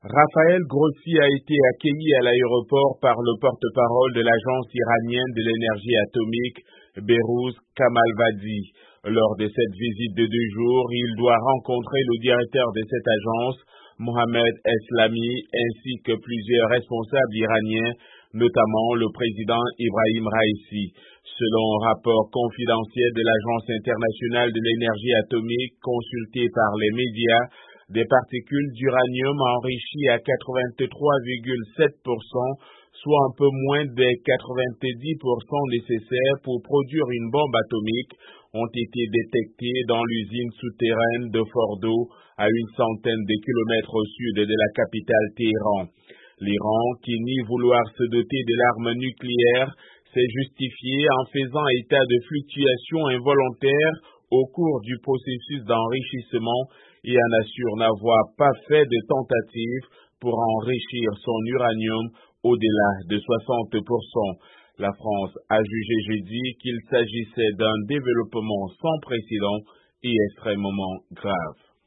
Raphaël Grossi a été accueilli à l'aéroport par le porte-parole de l'agence iranienne de l'énergie atomique, Behrouz Kamalvadi. Lors de cette visite de 2 jours, il doit rencontrer le directeur de cette agence, Mohamed Eslami, ainsi que plusieurs responsables iraniens, notamment le président Ibrahim Raïssi. Selon un rapport confidentiel de l'Agence internationale de l'énergie atomique consulté par les médias, des particules d'uranium enrichies à 83,7%, soit un peu moins des 90% nécessaires pour produire une bombe atomique, ont été détectées dans l'usine souterraine de Fordo, à une centaine de kilomètres au sud de la capitale Téhéran. L'Iran, qui nie vouloir se doter de l'arme nucléaire, s'est justifié en faisant état de fluctuations involontaires au cours du processus d'enrichissement et en assure n'avoir pas fait de tentative pour enrichir son uranium au-delà de 60%. La France a jugé jeudi qu'il s'agissait d'un développement sans précédent et extrêmement grave.